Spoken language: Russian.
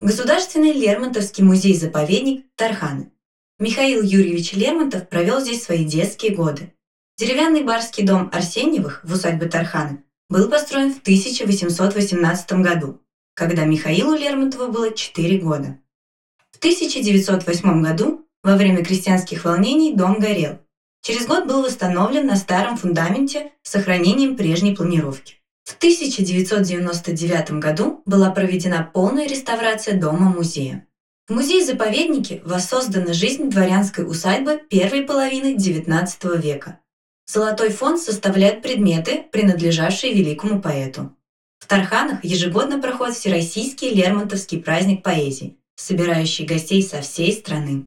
Государственный Лермонтовский музей-заповедник Тарханы. Михаил Юрьевич Лермонтов провел здесь свои детские годы. Деревянный барский дом Арсеньевых в усадьбе Тарханы был построен в 1818 году, когда Михаилу Лермонтову было 4 года. В 1908 году, во время крестьянских волнений, дом горел. Через год был восстановлен на старом фундаменте с сохранением прежней планировки. В 1999 году была проведена полная реставрация дома-музея. В музее-заповеднике воссоздана жизнь дворянской усадьбы первой половины XIX века. Золотой фонд составляют предметы, принадлежавшие великому поэту. В Тарханах ежегодно проходит Всероссийский Лермонтовский праздник поэзии, собирающий гостей со всей страны.